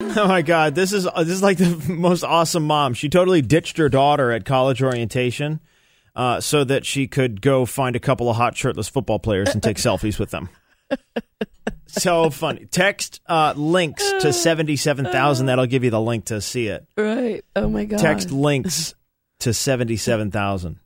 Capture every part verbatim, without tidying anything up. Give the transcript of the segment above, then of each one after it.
Oh my God, this is this is like the most awesome mom. She totally ditched her daughter at college orientation uh, so that she could go find a couple of hot shirtless football players and take selfies with them. So funny. Text uh, links to seventy-seven thousand. That'll give you the link to see it. Right. Oh my God. Text links to seventy-seven thousand.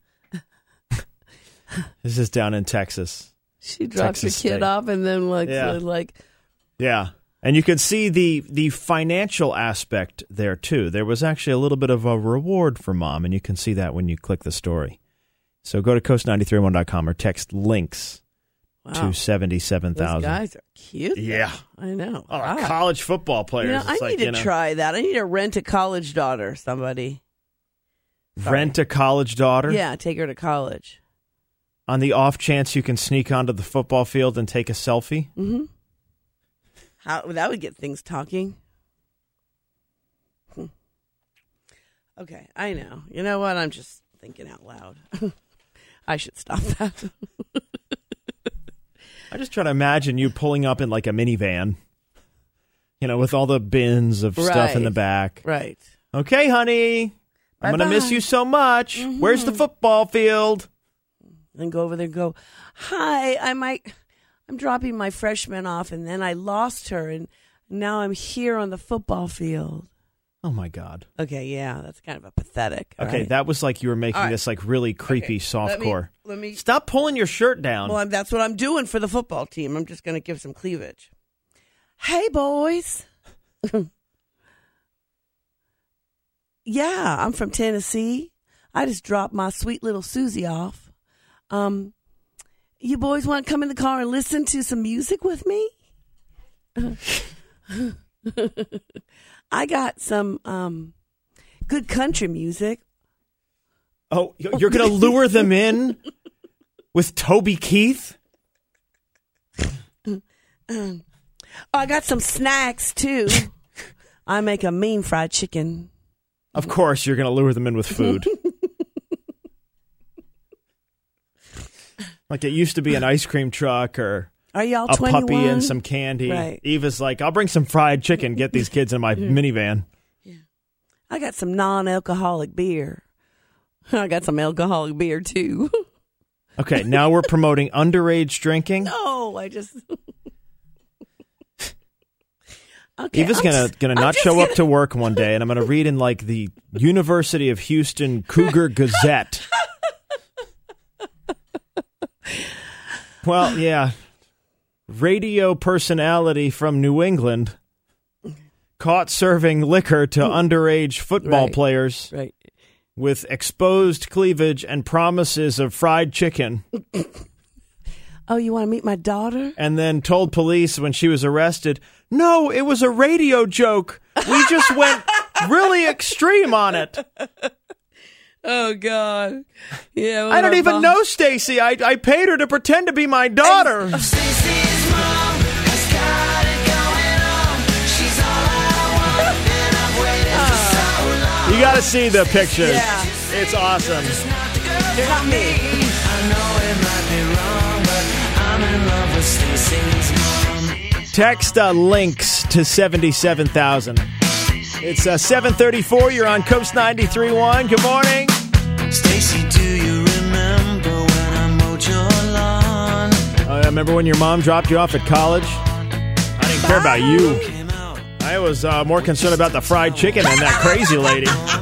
This is down in Texas. She drops Texas her kid State. off and then like, Yeah. like, Yeah. And you can see the the financial aspect there, too. There was actually a little bit of a reward for mom, and you can see that when you click the story. So go to coast nine three one dot com or text links wow. to seventy-seven thousand. Those guys are cute. Yeah. I know. Oh, Wow. college football players. You know, It's I like, need to you know, try that. I need to rent a college daughter, somebody. rent a college daughter? Yeah, take her to college. On the off chance you can sneak onto the football field and take a selfie? Mm-hmm. How that would get things talking. Hmm. Okay, I know. You know what? I'm just thinking out loud. I should stop that. I just try to imagine you pulling up in like a minivan, you know, with all the bins of stuff in Right. the back. Right. Okay, honey, I'm going to miss Bye-bye. you so much. Mm-hmm. Where's the football field? Then go over there and go, hi, I might, I'm dropping my freshman off, and then I lost her, and now I'm here on the football field. Oh, my God. Okay, yeah, that's kind of a pathetic. Okay, right? that was like you were making All right. this like really creepy Okay, let me- softcore. Let me. Stop pulling your shirt down. Well, I'm, that's what I'm doing for the football team. I'm just going to give some cleavage. Hey, boys. Yeah, I'm from Tennessee. I just dropped my sweet little Susie off. Um, you boys want to come in the car and listen to some music with me? I got some um, good country music. Oh, you're going to lure them in with Toby Keith? Oh, I got some snacks, too. I make a mean fried chicken. Of course, you're going to lure them in with food. Like it used to be an ice cream truck or Are y'all a twenty-one? puppy and some candy. Right. Eva's like, I'll bring some fried chicken, get these kids in my minivan. I got some non-alcoholic beer. I got some alcoholic beer, too. Okay, now we're promoting underage drinking. No, I just... Okay, Eva's I'm gonna just- gonna I'm not just show gonna- up to work one day, and I'm gonna read in like the University of Houston Cougar Gazette. Well, yeah, radio personality from New England caught serving liquor to underage football Right. players Right. with exposed cleavage and promises of fried chicken. Oh, you want to meet my daughter? And then told police when she was arrested, no, it was a radio joke. We just went really extreme on it. Oh, God. Yeah. I don't even know Stacy. I, I paid her to pretend to be my daughter. Stacy's mom has got it going on. She's all I want, and I've waited for so long. You got to see the pictures. Yeah. It's awesome. Not the girl You're not for me. I know it might be wrong, but I'm in love with Stacy's mom. Text uh, links to seventy-seven thousand. It's uh, seven thirty-four. You're on Coast ninety-three point one. Good morning. Stacy, do you remember when I mowed your lawn? I remember when your mom dropped you off at college? I didn't care about you. Came out. I was uh, more concerned about the fried chicken and that crazy lady.